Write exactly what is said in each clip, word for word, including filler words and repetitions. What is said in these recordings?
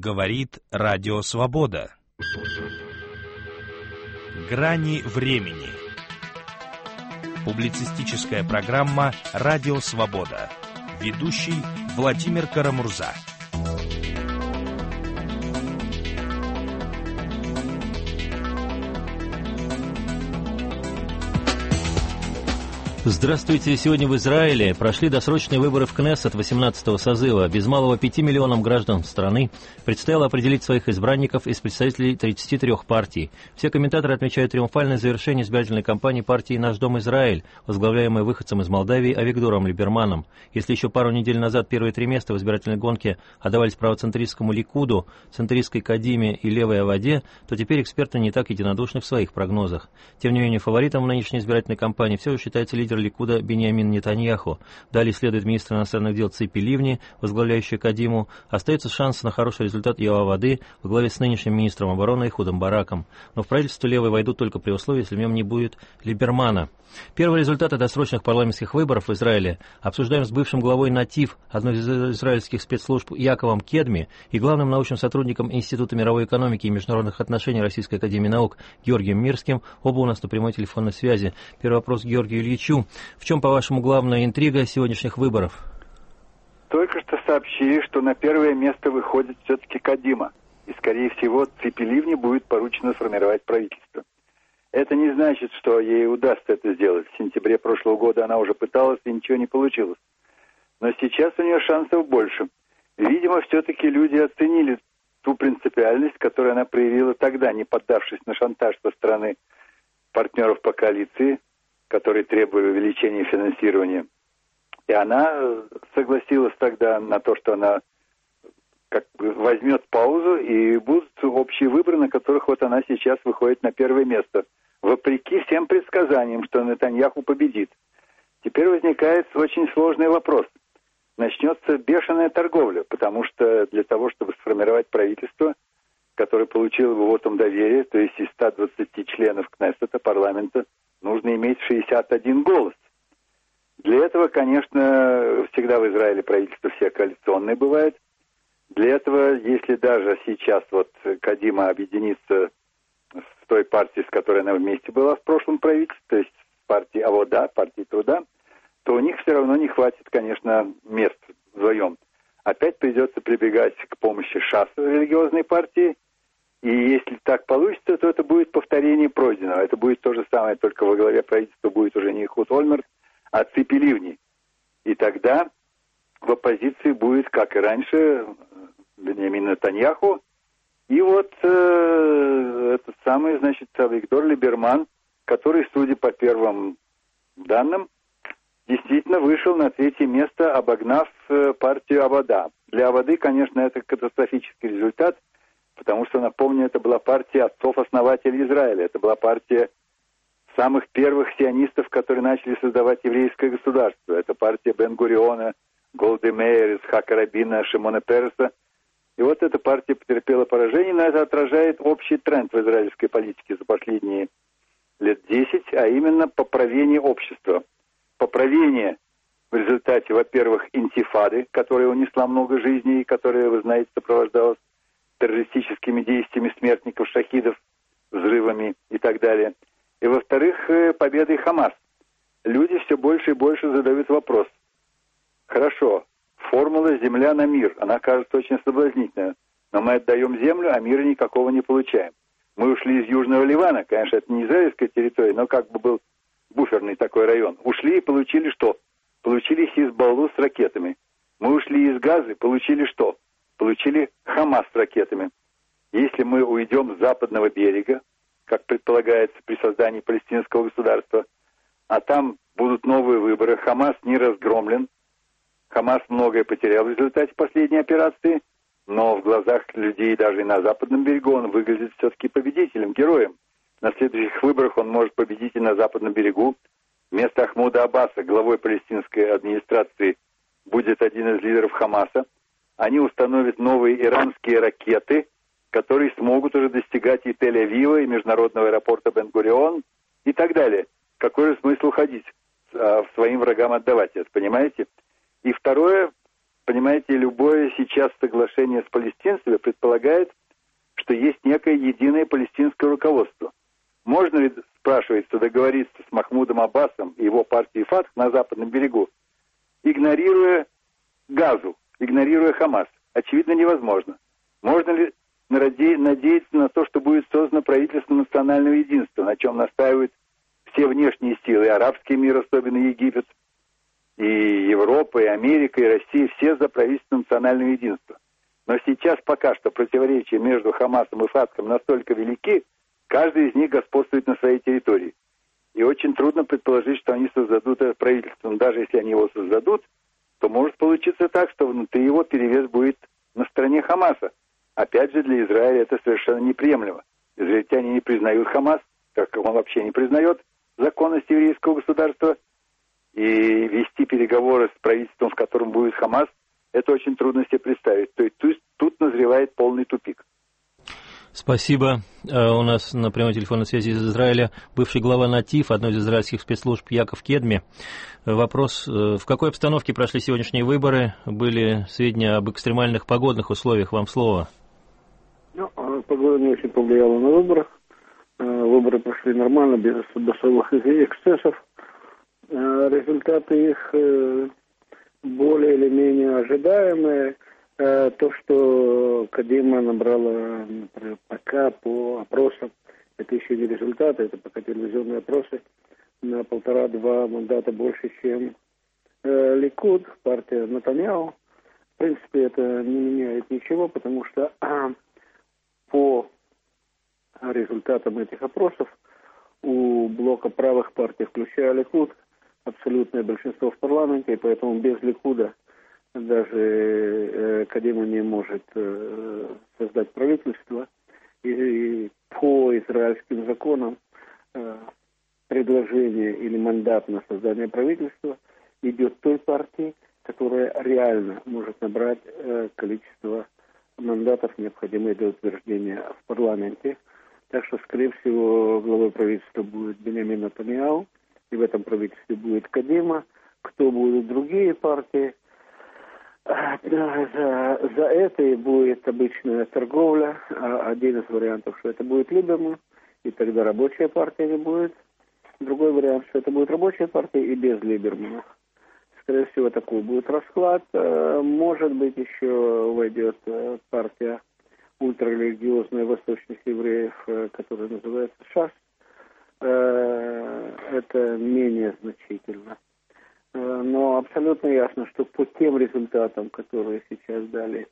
Говорит Радио Свобода. Грани времени. Публицистическая программа «Радио Свобода». Ведущий Владимир Карамурза. Здравствуйте. Сегодня в Израиле прошли досрочные выборы в Кнессет восемнадцатого созыва. Без малого пяти миллионам граждан страны предстояло определить своих избранников из представителей тридцати трёх партий. Все комментаторы отмечают триумфальное завершение избирательной кампании партии «Наш дом Израиль», возглавляемой выходцем из Молдавии Авигдором Либерманом. Если еще пару недель назад первые три места в избирательной гонке отдавались правоцентристскому Ликуду, центристской Кадиме и левой Аводе, то теперь эксперты не так единодушны в своих прогнозах. Тем не менее, фаворитом в нынешней избирательной кампании все же считается лидер Ликуда Биньямин Нетаньяху. Далее следует министр иностранных дел Ципи Ливни, возглавляющий Кадиму. Остается шанс на хороший результат Йоавады во главе с нынешним министром обороны Эхудом Бараком. Но в правительство левые войдут только при условии, если в нем не будет Либермана. Первые результаты досрочных парламентских выборов в Израиле обсуждаем с бывшим главой НАТИВ, одной из израильских спецслужб, Яковом Кедми, и главным научным сотрудником Института мировой экономики и международных отношений Российской академии наук Георгием Мирским. Оба у нас на прямой телефонной связи. Первый вопрос к Георгию Ильичу. В чем, по-вашему, главная интрига сегодняшних выборов? Только что сообщили, что на первое место выходит все-таки Кадима. И, скорее всего, Ципи Ливни будет поручено сформировать правительство. Это не значит, что ей удастся это сделать. В сентябре прошлого года она уже пыталась, и ничего не получилось. Но сейчас у нее шансов больше. Видимо, все-таки люди оценили ту принципиальность, которую она проявила тогда, не поддавшись на шантаж со стороны партнеров по коалиции, которые требовали увеличения финансирования. И она согласилась тогда на то, что она как бы возьмет паузу, и будут общие выборы, на которых вот она сейчас выходит на первое место. Вопреки всем предсказаниям, что Нетаньяху победит. Теперь возникает очень сложный вопрос. Начнется бешеная торговля, потому что для того, чтобы сформировать правительство, которое получило бы вотум доверия, то есть из ста двадцати членов Кнессета, парламента, нужно иметь шестьдесят один голос. Для этого, конечно, всегда в Израиле правительство все коалиционное бывает. Для этого, если даже сейчас вот Кадима объединится с той партией, с которой она вместе была в прошлом правительстве, то есть с партией Авода, партией труда, то у них все равно не хватит, конечно, мест вдвоем. Опять придется прибегать к помощи ШАС, религиозной партии, и если так получится, то это будет повторение пройденного. Это будет то же самое, только во главе правительства будет уже не Эхуд Ольмерт, а Ципи Ливни. И тогда в оппозиции будет, как и раньше, Биньямин Нетаньяху, и вот э, этот самый, значит, Авигдор Либерман, который, судя по первым данным, действительно вышел на третье место, обогнав э, партию Авода. Для Аводы, конечно, это катастрофический результат, потому что, напомню, это была партия отцов-основателей Израиля. Это была партия самых первых сионистов, которые начали создавать еврейское государство. Это партия Бен-Гуриона, Голды Меир, Ицхака Рабина, Шимона Переса. И вот эта партия потерпела поражение, но это отражает общий тренд в израильской политике за последние лет десять, а именно поправение общества. Поправение в результате, во-первых, интифады, которая унесла много жизней и которая, вы знаете, сопровождалась террористическими действиями смертников, шахидов, взрывами и так далее. И, во-вторых, победой Хамас. Люди все больше и больше задают вопрос. Хорошо, формула «земля на мир», она кажется очень соблазнительной, но мы отдаем землю, а мира никакого не получаем. Мы ушли из Южного Ливана, конечно, это не израильская территория, но как бы был буферный такой район. Ушли и получили что? Получили Хизбаллу с ракетами. Мы ушли из Газы, получили что? Получили Хамас с ракетами. Если мы уйдем с западного берега, как предполагается при создании палестинского государства, а там будут новые выборы, Хамас не разгромлен, Хамас многое потерял в результате последней операции, но в глазах людей даже и на западном берегу он выглядит все-таки победителем, героем. На следующих выборах он может победить и на западном берегу. Вместо Ахмуда Аббаса, главой палестинской администрации, будет один из лидеров Хамаса. Они установят новые иранские ракеты, которые смогут уже достигать и Тель-Авива, и международного аэропорта Бен-Гурион, и так далее. Какой же смысл ходить, а своим врагам отдавать это, понимаете? И второе, понимаете, любое сейчас соглашение с палестинцами предполагает, что есть некое единое палестинское руководство. Можно ли, спрашивается, договориться с Махмудом Аббасом и его партией Фатх на западном берегу, игнорируя Газу, игнорируя Хамас? Очевидно, невозможно. Можно ли надеяться на то, что будет создано правительство национального единства, на чем настаивают все внешние силы, и арабский мир, особенно Египет, и Европа, и Америка, и Россия, все за правительство национального единства. Но сейчас пока что противоречия между Хамасом и Фатхом настолько велики, каждый из них господствует на своей территории. И очень трудно предположить, что они создадут это правительство. Но даже если они его создадут, то может получиться так, что внутри его перевес будет на стороне Хамаса. Опять же, для Израиля это совершенно неприемлемо. Израильтяне не признают Хамас, так как он вообще не признает законность еврейского государства. И вести переговоры с правительством, в котором будет Хамас, это очень трудно себе представить. То есть тут, тут назревает полный тупик. Спасибо. У нас на прямой телефонной связи из Израиля бывший глава НАТИФ, одной из израильских спецслужб, Яков Кедми. Вопрос: в какой обстановке прошли сегодняшние выборы? Были сведения об экстремальных погодных условиях? Вам слово. Ну, погода не очень повлияла на выборах. Выборы прошли нормально, без особых эксцессов. Результаты их более или менее ожидаемые. То, что Кадима набрала, например, пока по опросам, это еще не результаты, это пока телевизионные опросы, на полтора-два мандата больше, чем э, Ликуд, партия Нетаньяху. В принципе, это не меняет ничего, потому что э, по результатам этих опросов у блока правых партий, включая Ликуд, абсолютное большинство в парламенте, и поэтому без Ликуда даже э, Кадима не может э, создать правительство. И, и по израильским законам э, предложение или мандат на создание правительства идет той партии, которая реально может набрать э, количество мандатов, необходимые для утверждения в парламенте. Так что, скорее всего, главой правительства будет Биньямин Нетаньяху, и в этом правительстве будет Кадима. Кто будут другие партии? За, за это и будет обычная торговля. Один из вариантов, что это будет Либерман, и тогда рабочая партия не будет. Другой вариант, что это будет рабочая партия и без Либермана. Скорее всего, такой будет расклад. Может быть, еще войдет партия ультрарелигиозная восточных евреев, которая называется ШАС. Это менее значительно. Но абсолютно ясно, что по тем результатам, которые сейчас дали,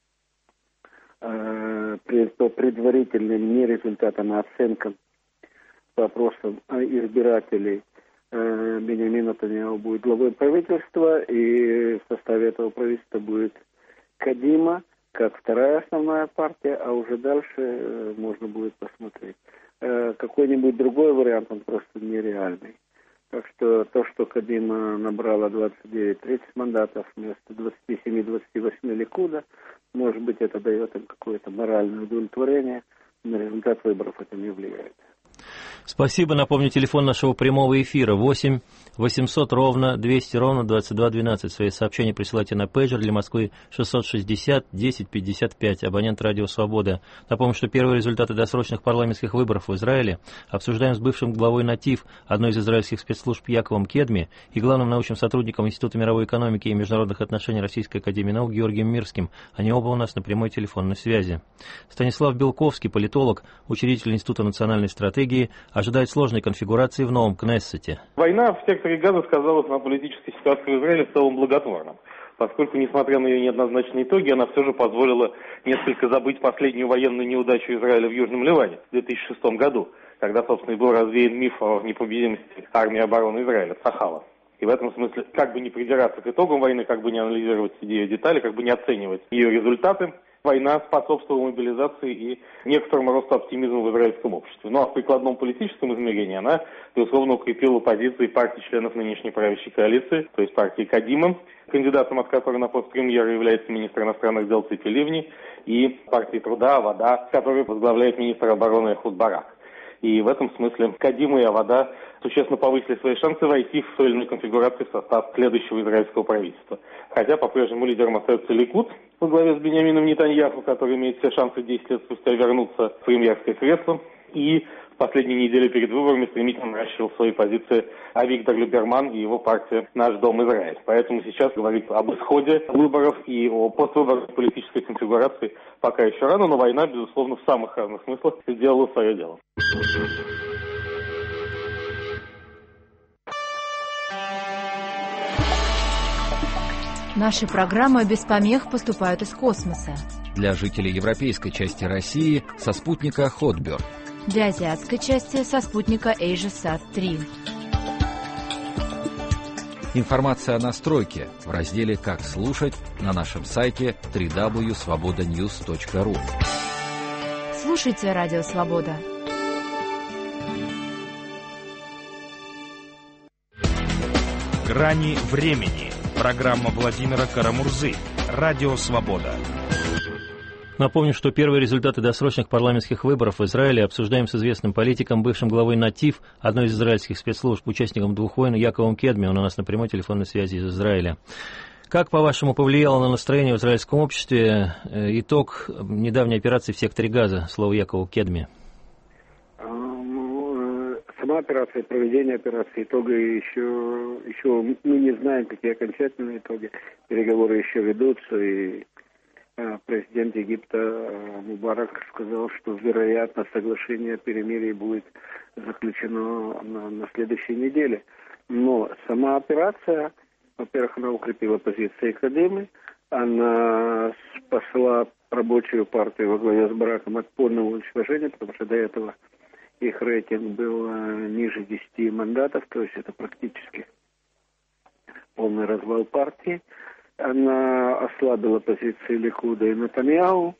по предварительным не результатам, а оценкам по опросам избирателей, Биньямин Нетаньяху будет главой правительства, и в составе этого правительства будет Кадима, как вторая основная партия, а уже дальше можно будет посмотреть. Какой-нибудь другой вариант, он просто нереальный. Так что то, что Кадима набрала двадцать девять-тридцать мандатов вместо двадцать семь-двадцать восемь Ликуда, может быть, это дает им какое-то моральное удовлетворение, на результат выборов это не влияет. Спасибо. Напомню, телефон нашего прямого эфира восемь восемьсот ровно двести ровно двадцать два двенадцать. Свои сообщения присылайте на пейджер для Москвы шестьсот шестьдесят десять пятьдесят пять. Абонент Радио Свобода. Напомню, что первые результаты досрочных парламентских выборов в Израиле обсуждаем с бывшим главой НАТИФ, одной из израильских спецслужб, Яковом Кедми, и главным научным сотрудником Института мировой экономики и международных отношений Российской академии наук Георгием Мирским. Они оба у нас на прямой телефонной связи. Станислав Белковский, политолог, учредитель Института национальной стратегии, ожидает сложной конфигурации в новом Кнессете. Война в секторе Газа сказалась на политической ситуации в Израиле в целом благотворно, поскольку, несмотря на ее неоднозначные итоги, она все же позволила несколько забыть последнюю военную неудачу Израиля в Южном Ливане в две тысячи шестом году, когда, собственно, и был развеян миф о непобедимости армии обороны Израиля, Цахала. И в этом смысле, как бы не придираться к итогам войны, как бы не анализировать ее детали, как бы не оценивать ее результаты, война способствовала мобилизации и некоторому росту оптимизма в израильском обществе. Ну а в прикладном политическом измерении она, безусловно, укрепила позиции партий членов нынешней правящей коалиции, то есть партии Кадима, кандидатом от которой на пост премьера является министр иностранных дел Ципи Ливни, и партии Труда, Авода, которую возглавляет министр обороны Эхуд Барак. И в этом смысле Кадима и Авода существенно повысили свои шансы войти в той или иной конфигурации в состав следующего израильского правительства. Хотя по-прежнему лидером остается Ликуд во главе с Биньямином Нетаньяху, который имеет все шансы десять лет спустя вернуться в премьерское кресло. И в последние недели перед выборами стремительно наращивал свои позиции Авигдор Либерман и его партия «Наш дом Израиль». Поэтому сейчас говорить об исходе выборов и о поствыборной политической конфигурации пока еще рано, но война, безусловно, в самых разных смыслах сделала свое дело. Наши программы без помех поступают из космоса. Для жителей европейской части России со спутника Хотбер. Для азиатской части со спутника AsiaSat три. Информация о настройке в разделе «Как слушать» на нашем сайте дабл ю дабл ю дабл ю точка свобода ньюс точка ру. Слушайте Радио Свобода. «Грани времени». Программа Владимира Карамурзы. Радио Свобода. Напомню, что первые результаты досрочных парламентских выборов в Израиле обсуждаем с известным политиком, бывшим главой НАТИВ, одной из израильских спецслужб, участником двух войн, Яковом Кедми. Он у нас на прямой телефонной связи из Израиля. Как, по-вашему, повлияло на настроение в израильском обществе итог недавней операции в секторе Газа? Слово Якову Кедми. Сама операция, проведение операции, итога еще, еще мы не знаем, какие окончательные итоги. Переговоры еще ведутся, и э, президент Египта э, Мубарак сказал, что, вероятно, соглашение о перемирии будет заключено на, на следующей неделе. Но сама операция, во-первых, она укрепила позиции Кадимы, она спасла рабочую партию во главе с Бараком от полного уничтожения, потому что до этого их рейтинг был ниже десяти мандатов, то есть это практически полный развал партии. Она ослабила позиции Ликуда и Нетаньяху,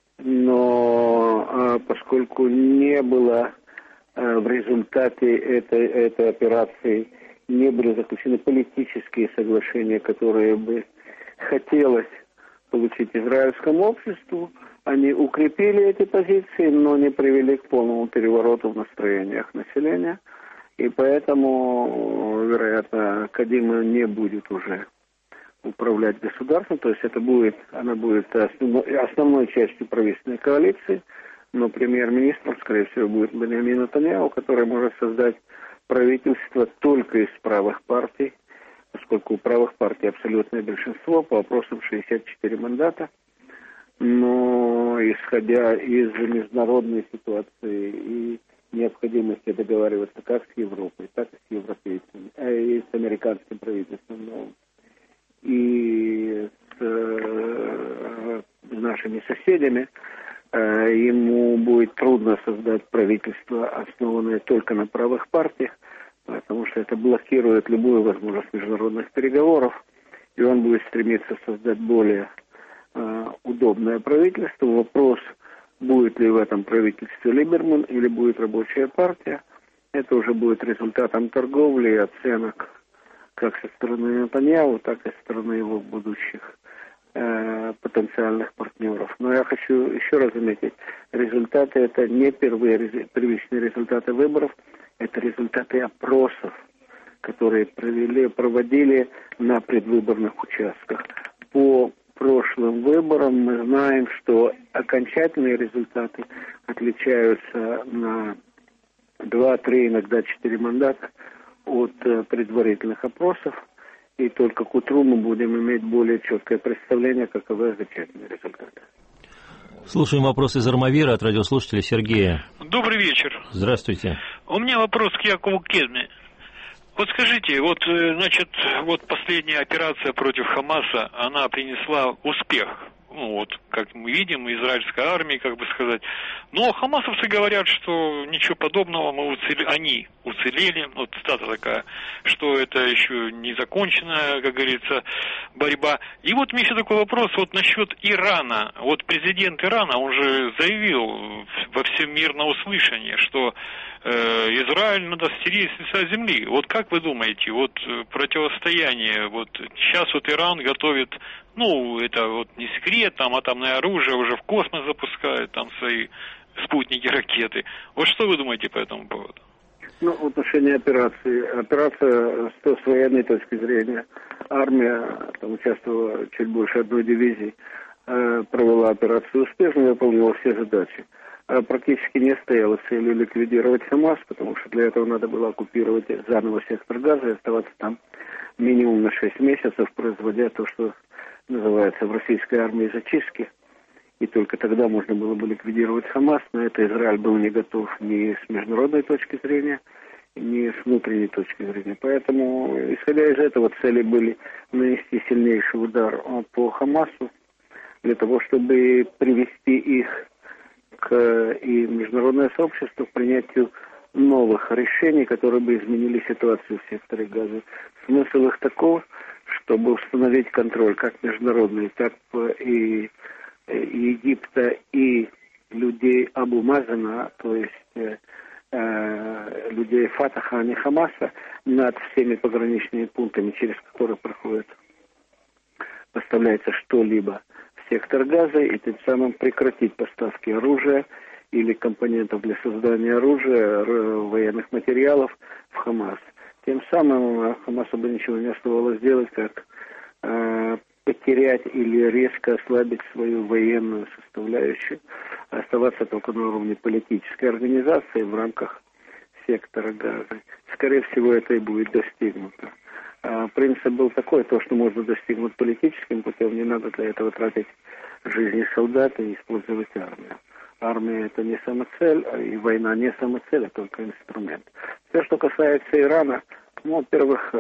но поскольку не было в результате этой, этой операции, не были заключены политические соглашения, которые бы хотелось получить израильскому обществу, они укрепили эти позиции, но не привели к полному перевороту в настроениях населения. И поэтому, вероятно, Кадима не будет уже управлять государством. То есть это будет, она будет основной, основной частью правительственной коалиции. Но премьер-министром, скорее всего, будет Биньямин Нетаньяху, который может создать правительство только из правых партий, поскольку у правых партий абсолютное большинство, по опросам шестьдесят четыре мандата. Но исходя из международной ситуации и необходимости договариваться как с Европой, так и с европейцами, а и с американским правительством, и с э, нашими соседями, э, ему будет трудно создать правительство, основанное только на правых партиях, потому что это блокирует любую возможность международных переговоров, и он будет стремиться создать более удобное правительство. Вопрос, будет ли в этом правительстве Либерман или будет рабочая партия, это уже будет результатом торговли и оценок как со стороны Нетаньяху, так и со стороны его будущих э, потенциальных партнеров. Но я хочу еще раз заметить, результаты это не первые первичные результаты выборов, это результаты опросов, которые провели, проводили на предвыборных участках. По прошлым выборам мы знаем, что окончательные результаты отличаются на два-три, иногда четыре мандата от предварительных опросов, и только к утру мы будем иметь более четкое представление, каковы окончательные результаты. Слушаем вопрос из Армавира от радиослушателя Сергея. Добрый вечер. Здравствуйте. У меня вопрос к Якову Кедми. Вот скажите, вот, значит, вот последняя операция против Хамаса, она принесла успех. Ну, вот, как мы видим, израильская армия, как бы сказать. Но хамасовцы говорят, что ничего подобного, мы уцелели, они уцелели, вот цитата такая, что это еще не законченная, как говорится, борьба. И вот у меня еще такой вопрос вот насчет Ирана. Вот президент Ирана, он же заявил во всемирное услышание, что э, Израиль надо стереть с лица земли. Вот как вы думаете, вот противостояние, вот сейчас вот Иран готовит, ну, это вот не секрет, там атомное оружие уже в космос запускает, там свои спутники, ракеты. Вот что вы думаете по этому поводу? Ну, в отношении операции. Операция с, с военной точки зрения. Армия там участвовала чуть больше одной дивизии, э, провела операцию успешно, выполнила все задачи. А практически не стояла целью ликвидировать Хамас, потому что для этого надо было оккупировать заново сектор Газа и оставаться там минимум на шесть месяцев, производя то, что называется в российской армии зачистки. И только тогда можно было бы ликвидировать Хамас. На это Израиль был не готов ни с международной точки зрения, ни с внутренней точки зрения. Поэтому, исходя из этого, цели были нанести сильнейший удар по Хамасу, для того, чтобы привести их к и международное сообщество к принятию новых решений, которые бы изменили ситуацию в секторе Газа. Смысл их таков, чтобы установить контроль как международный, так и Египта и людей Абу Мазана, то есть э, людей Фатаха, а не Хамаса, над всеми пограничными пунктами, через которые проходит, поставляется что-либо в сектор Газа, и тем самым прекратить поставки оружия или компонентов для создания оружия, военных материалов в Хамас. Тем самым Хамасу бы ничего не оставалось сделать, как э, потерять или резко ослабить свою военную составляющую, оставаться только на уровне политической организации в рамках сектора Газа. Скорее всего, это и будет достигнуто. А принцип был такой, то, что можно достигнуть политическим путем, не надо для этого тратить жизни солдат и использовать армию. Армия — это не самоцель, и война не самоцель, а только инструмент. Все, что касается Ирана, ну, во-первых,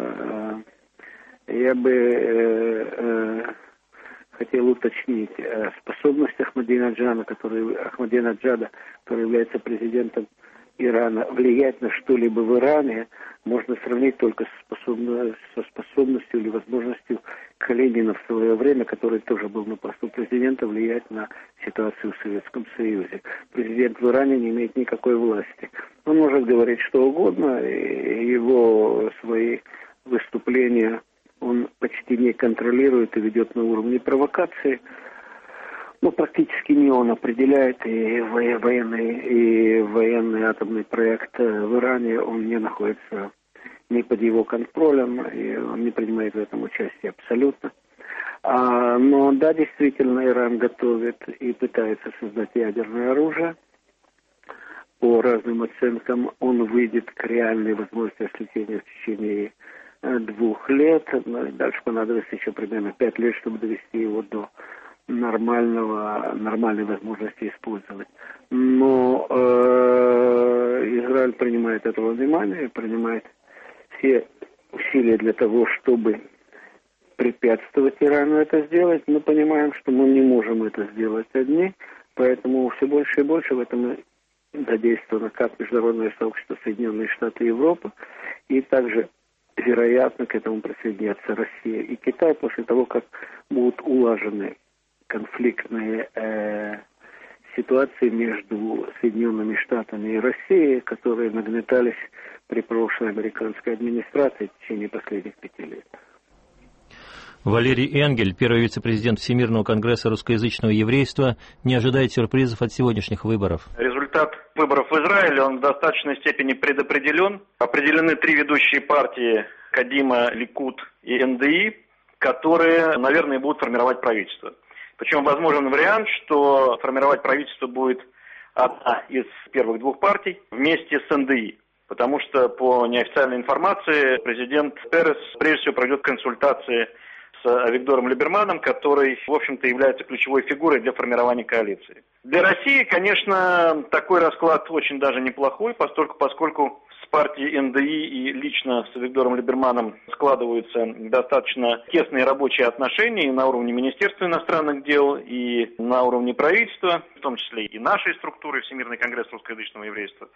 я бы э, э, хотел уточнить э, способность Ахмадинеджада, который, Ахмадинеджада, который является президентом Ирана, влиять на что-либо в Иране, можно сравнить только со, способно, со способностью или возможностью Калинина в свое время, который тоже был на посту президента, влиять на ситуацию в Советском Союзе. Президент в Иране не имеет никакой власти. Он может говорить что угодно, и его свои выступления он почти не контролирует и ведет на уровне провокации. Но практически не он определяет, и военный, и военный атомный проект в Иране, он не находится ни под его контролем, и он не принимает в этом участие абсолютно. А, но да, действительно, Иран готовит и пытается создать ядерное оружие. По разным оценкам он выйдет к реальной возможности осуществления в течение двух лет. Дальше понадобится еще примерно пять лет, чтобы довести его до нормального, нормальной возможности использовать. Но э, Израиль принимает это во внимание, принимает все усилия для того, чтобы препятствовать Ирану это сделать. Мы понимаем, что мы не можем это сделать одни, поэтому все больше и больше в этом задействовано как международное сообщество, Соединенные Штаты и Европа, и также вероятно, к этому присоединятся Россия и Китай после того, как будут улажены конфликтные э, ситуации между Соединенными Штатами и Россией, которые нагнетались при прошлой американской администрации в течение последних пяти лет. Валерий Энгель, первый вице-президент Всемирного конгресса русскоязычного еврейства, не ожидает сюрпризов от сегодняшних выборов. Результат выборов в Израиле, он в достаточной степени предопределен. Определены три ведущие партии: Кадима, Ликуд и эн дэ и, которые, наверное, будут формировать правительство. Причем возможен вариант, что формировать правительство будет одна из первых двух партий вместе с эн дэ и. Потому что, по неофициальной информации, президент Перес прежде всего проведет консультации с Авигдором Либерманом, который, в общем-то, является ключевой фигурой для формирования коалиции. Для России, конечно, такой расклад очень даже неплохой, поскольку, поскольку с партией эн дэ и и лично с Авигдором Либерманом складываются достаточно тесные рабочие отношения и на уровне Министерства иностранных дел, и на уровне правительства, в том числе и нашей структуры, Всемирный конгресс русскоязычного еврейства.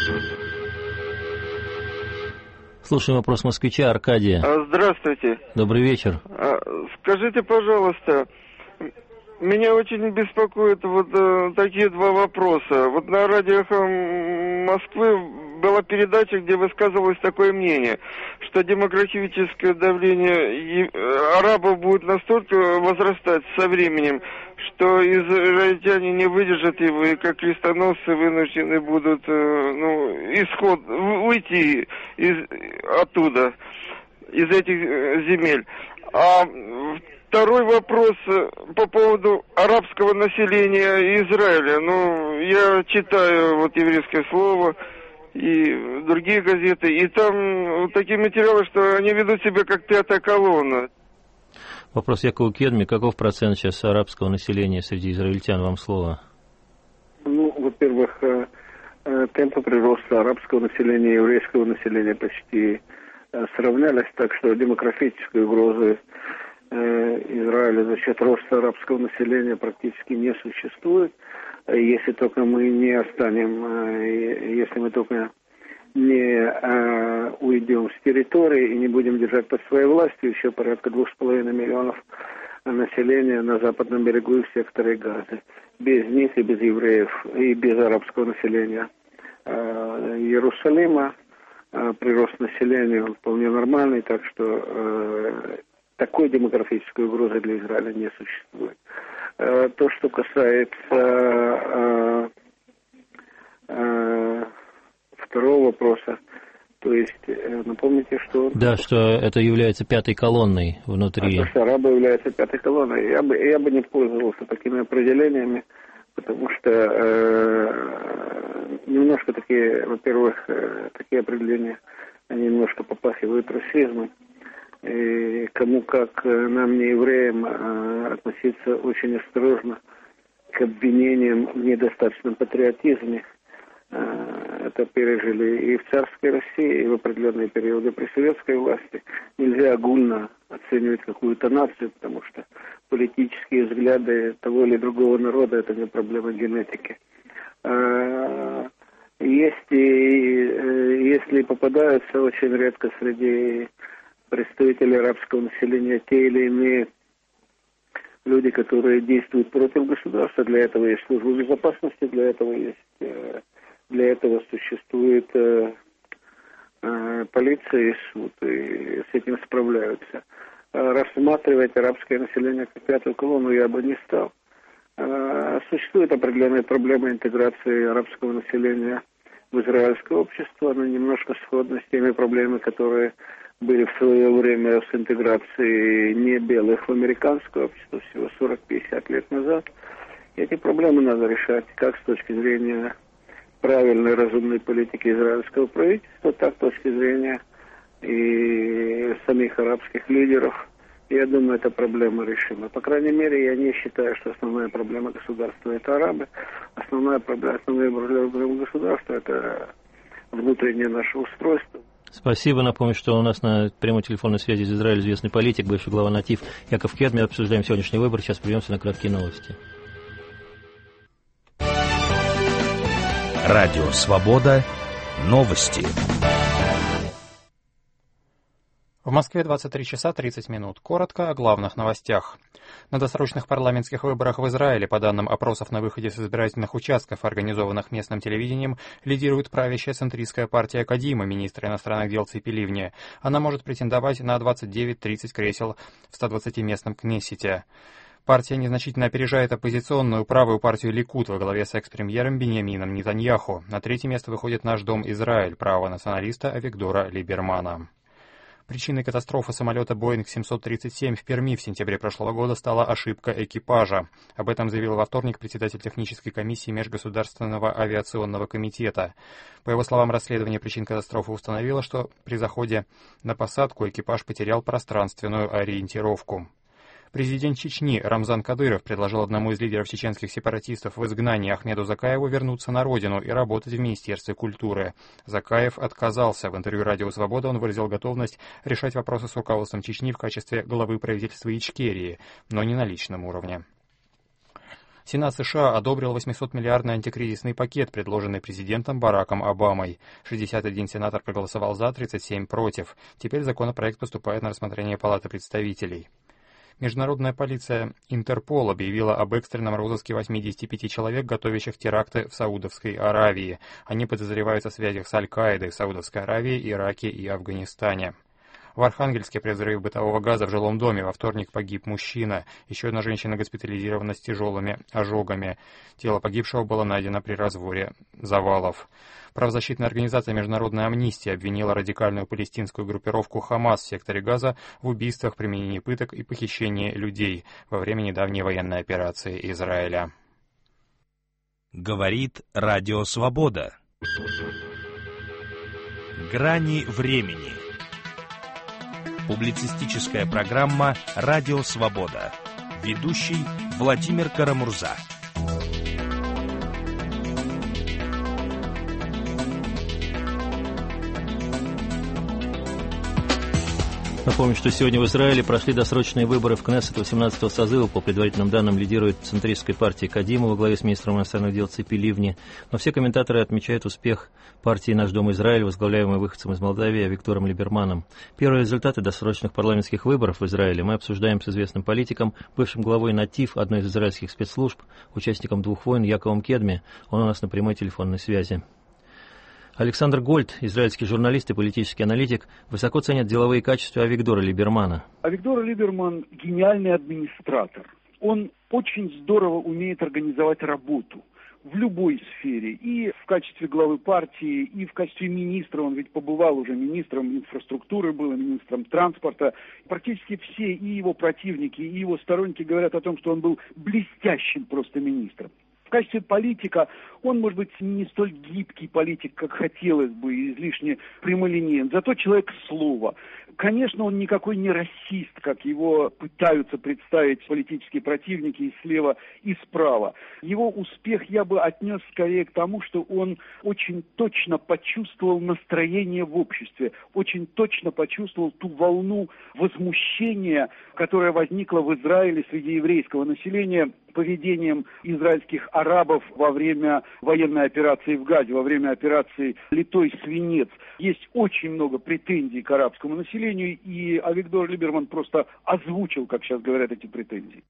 Слушаем вопрос москвича Аркадия. Здравствуйте. Добрый вечер. Скажите, пожалуйста, меня очень беспокоят вот э, такие два вопроса. Вот на радио Москвы была передача, где высказывалось такое мнение, что демографическое давление арабов будет настолько возрастать со временем, что израильтяне не выдержат его, и как крестоносцы вынуждены будут ну, исход, уйти из, оттуда, из этих земель. А второй вопрос по поводу арабского населения Израиля. Ну, я читаю вот еврейское слово и другие газеты, и там вот такие материалы, что они ведут себя как пятая колонна. Вопрос Якову Кедми. Каков процент сейчас арабского населения среди израильтян? Вам слово. Ну, во-первых, темпы прироста арабского населения и еврейского населения почти сравнялись, так что демографической угрозы Израиля за счет роста арабского населения практически не существует. Если только мы не останем, если мы только не э, уйдем с территории и не будем держать под своей властью еще порядка двух с половиной миллионов населения на западном берегу и в секторе Газы. Без них и без евреев, и без арабского населения э, Иерусалима э, прирост населения вполне нормальный, так что э, такой демографической угрозы для Израиля не существует. Э, то, что касается э, э, второго вопроса, то есть, напомните, что... Да, что это является пятой колонной внутри... А то, что арабы являются пятой колонной. Я бы, я бы не пользовался такими определениями, потому что э, немножко такие, во-первых, э, такие определения, они немножко попахивают расизмом. И кому как нам, не евреям, э, относиться очень осторожно к обвинениям в недостаточном патриотизме. Это пережили и в царской России, и в определенные периоды при советской власти. Нельзя огульно оценивать какую-то нацию, потому что политические взгляды того или другого народа – это не проблема генетики. Есть и, если попадаются очень редко среди представителей арабского населения те или иные люди, которые действуют против государства, для этого есть служба безопасности, для этого есть... Для этого существует э, э, полиция и суд, и с этим справляются. Э, рассматривать арабское население как пятую колонну я бы не стал. Э, существуют определенные проблемы интеграции арабского населения в израильское общество. Оно немножко сходно с теми проблемами, которые были в свое время с интеграцией не белых в американское общество всего сорок-пятьдесят лет назад. Эти проблемы надо решать как с точки зрения правильной, разумной политики израильского правительства, так с точки зрения и самих арабских лидеров. Я думаю, эта проблема решима. По крайней мере, я не считаю, что основная проблема государства – это арабы. Основная проблема, основная проблема государства – это внутреннее наше устройство. Спасибо. Напомню, что у нас на прямой телефонной связи из Израиля известный политик, бывший глава НАТИФ Яков Кедми. Обсуждаем сегодняшний выбор. Сейчас прервемся на краткие новости. Радио «Свобода». Новости. В Москве двадцать три часа тридцать минут. Коротко о главных новостях. На досрочных парламентских выборах в Израиле, по данным опросов на выходе с избирательных участков, организованных местным телевидением, лидирует правящая центристская партия Кадима, министра иностранных дел Ципи Ливни. Она может претендовать на двадцать девять-тридцать кресел в ста двадцатиместном Кнессете. Партия незначительно опережает оппозиционную правую партию Ликуд во главе с экс-премьером Биньямином Нетаньяху. На третье место выходит «Наш дом Израиль» правого националиста Авигдора Либермана. Причиной катастрофы самолета Боинг семьсот тридцать семь в Перми в сентябре прошлого года стала ошибка экипажа. Об этом заявил во вторник председатель технической комиссии Межгосударственного авиационного комитета. По его словам, расследование причин катастрофы установило, что при заходе на посадку экипаж потерял пространственную ориентировку. Президент Чечни Рамзан Кадыров предложил одному из лидеров чеченских сепаратистов в изгнании Ахмеду Закаеву вернуться на родину и работать в Министерстве культуры. Закаев отказался. В интервью «Радио Свобода» он выразил готовность решать вопросы с руководством Чечни в качестве главы правительства Ичкерии, но не на личном уровне. Сенат США одобрил восьмисотмиллиардный антикризисный пакет, предложенный президентом Бараком Обамой. шестьдесят один сенатор проголосовал за, тридцать семь против. Теперь законопроект поступает на рассмотрение Палаты представителей. Международная полиция Интерпол объявила об экстренном розыске восьмидесяти пяти человек, готовящих теракты в Саудовской Аравии. Они подозреваются в связях с Аль-Каидой в Саудовской Аравии, Ираке и Афганистане. В Архангельске при взрыве бытового газа в жилом доме во вторник погиб мужчина. Еще одна женщина госпитализирована с тяжелыми ожогами. Тело погибшего было найдено при разборе завалов. Правозащитная организация «Международная амнистия» обвинила радикальную палестинскую группировку «Хамас» в секторе Газа в убийствах, применении пыток и похищении людей во время недавней военной операции Израиля. Говорит Радио Свобода. Грани времени. Публицистическая программа «Радио Свобода». Ведущий Владимир Карамурза. Напомню, что сегодня в Израиле прошли досрочные выборы в Кнессет восемнадцатого созыва. По предварительным данным, лидирует центристской партия Кадима во главе с министром иностранных дел Ципи Ливни. Но все комментаторы отмечают успех партии «Наш дом Израиль», возглавляемой выходцем из Молдавии Виктором Либерманом. Первые результаты досрочных парламентских выборов в Израиле мы обсуждаем с известным политиком, бывшим главой НАТИФ, одной из израильских спецслужб, участником двух войн Яковом Кедми. Он у нас на прямой телефонной связи. Александр Гольд, израильский журналист и политический аналитик, высоко ценит деловые качества Авигдора Либермана. Авигдор Либерман – гениальный администратор. Он очень здорово умеет организовать работу в любой сфере. И в качестве главы партии, и в качестве министра. Он ведь побывал уже министром инфраструктуры, был министром транспорта. Практически все, и его противники, и его сторонники говорят о том, что он был блестящим просто министром. В качестве политика он, может быть, не столь гибкий политик, как хотелось бы, излишне прямолинеен. Зато человек слова. Конечно, он никакой не расист, как его пытаются представить политические противники и слева, и справа. Его успех я бы отнес скорее к тому, что он очень точно почувствовал настроение в обществе, очень точно почувствовал ту волну возмущения, которая возникла в Израиле среди еврейского населения поведением израильских арабов во время военной операции в Газе, во время операции «Литой свинец». Есть очень много претензий к арабскому населению, и Авигдор Либерман просто озвучил, как сейчас говорят, эти претензии.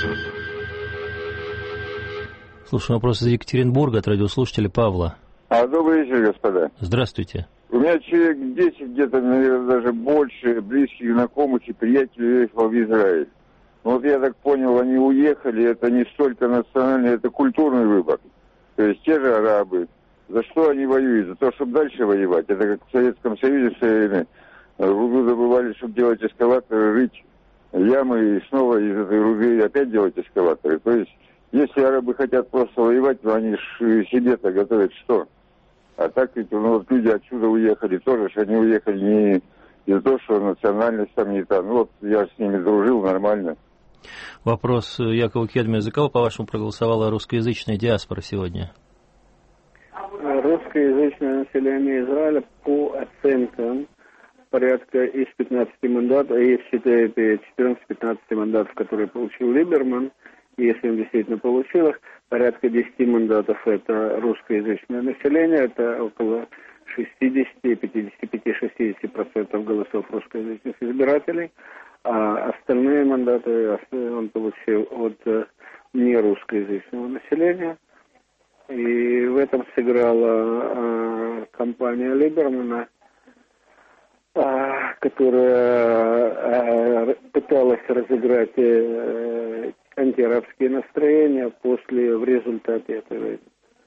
Слушаю вопрос из Екатеринбурга от радиослушателя Павла. А, добрый вечер, господа. Здравствуйте. У меня человек десять, где-то, наверное, даже больше близких знакомых и приятелей уехало в Израиль. Вот я так понял, они уехали, это не столько национальный, это культурный выбор. То есть те же арабы. За что они воюют? За то, чтобы дальше воевать. Это как в Советском Союзе в свое время руду добывали, чтобы делать эскалаторы, рыть ямы, и снова из этой руды опять делать эскалаторы. То есть, если арабы хотят просто воевать, то они ж себе-то готовят что? А так ведь, ну, вот люди отсюда уехали тоже, что они уехали не из-за того, что национальность там не та. Ну вот я с ними дружил нормально. Вопрос Якова Кедми. За кого, по-вашему, проголосовала русскоязычная диаспора сегодня? Русскоязычное население Израиля по оценкам порядка из пятнадцати мандатов, если считаете четырнадцать-пятнадцать мандатов, которые получил Либерман, если он действительно получил их, порядка десяти мандатов это русскоязычное население, это около шестьдесят, пятьдесят пять - шестьдесят процентов голосов русскоязычных избирателей, а остальные мандаты он получил от нерусскоязычного населения. И в этом сыграла э, кампания Либермана, э, которая э, пыталась разыграть э, антиарабские настроения после в результате этой войны.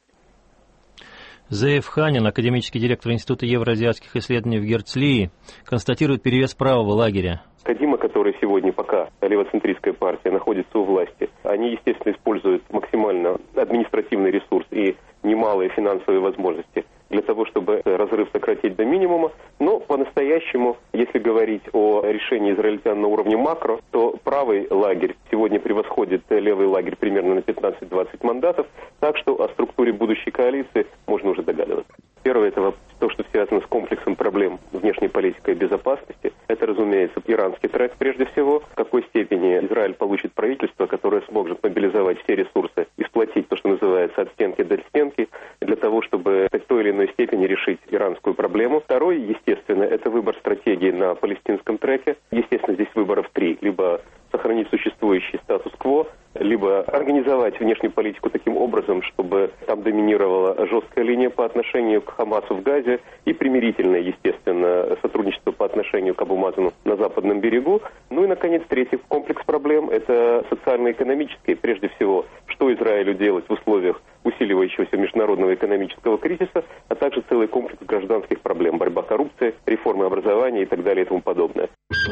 Зеев Ханин, академический директор Института евроазиатских исследований в Герцлии, констатирует перевес правого лагеря. Кадима, который сегодня пока левоцентристская партия находится у власти, они, естественно, используют максимально административный ресурс и немалые финансовые возможности для того, чтобы разрыв сократить до минимума. Но по-настоящему, если говорить о решении израильтян на уровне макро, то правый лагерь сегодня превосходит левый лагерь примерно на пятнадцать-двадцать мандатов, так что о структуре будущей коалиции можно уже догадываться. Первое – это то, что связано с комплексом проблем внешней политики и безопасности. Это, разумеется, иранский трек прежде всего. В какой степени Израиль получит правительство, которое сможет мобилизовать все ресурсы и сплотить то, что называется от стенки до стенки, для того, чтобы в той или иной степени решить иранскую проблему. Второй, естественно, это выбор стратегии на палестинском треке. Естественно, здесь выборов три. Либо сохранить существующий статус-кво, либо организовать внешнюю политику таким образом, чтобы там доминировала жесткая линия по отношению к Хамасу в Газе и примирительное, естественно, сотрудничество по отношению к Абу Мазану на западном берегу. Ну и, наконец, третий комплекс проблем – это социально-экономические. Прежде всего, что Израилю делать в условиях усиливающегося международного экономического кризиса, а также целый комплекс гражданских проблем – борьба коррупции, реформы образования и так далее и тому подобное.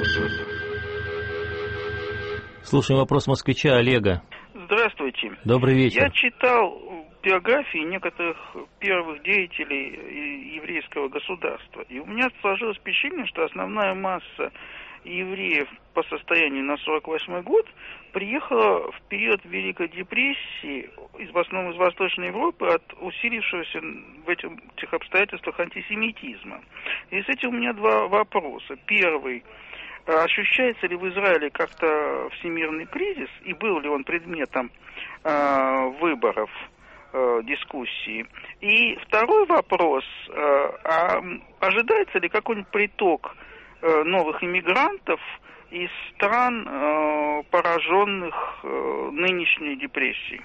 Слушаем вопрос москвича Олега. Здравствуйте. Добрый вечер. Я читал биографии некоторых первых деятелей еврейского государства. И у меня сложилось впечатление, что основная масса евреев по состоянию на сорок восьмой год приехала в период Великой депрессии, в основном из Восточной Европы, от усилившегося в этих, этих обстоятельствах антисемитизма. И с этим у меня два вопроса. Первый. Ощущается ли в Израиле как-то всемирный кризис, и был ли он предметом э, выборов, э, дискуссии? И второй вопрос, э, а ожидается ли какой-нибудь приток э, новых иммигрантов из стран, э, пораженных э, нынешней депрессией?